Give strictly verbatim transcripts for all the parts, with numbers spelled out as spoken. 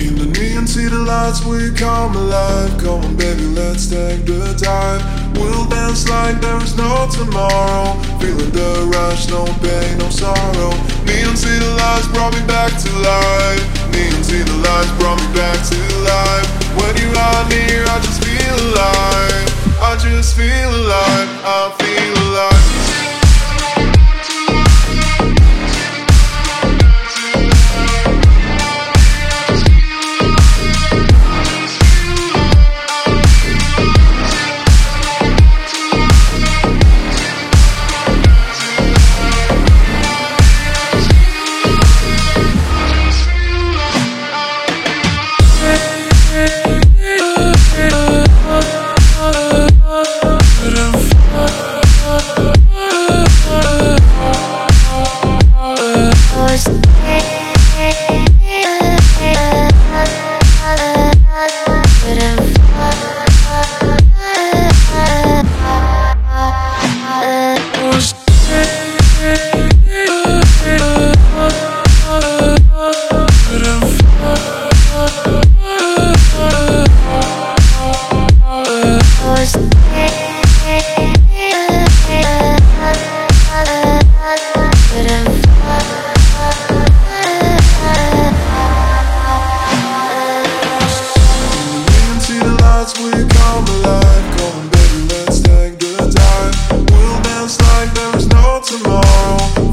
In the neon city lights we come alive. Come on baby, let's take the time. We'll dance like there is no tomorrow. Feeling the rush, no pain, no sorrow. Neon city lights brought me back to life. Neon city lights brought me back to life. When you are near, I just feel alive. I just feel alive, I feel alive.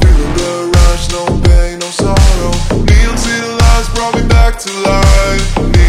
To life.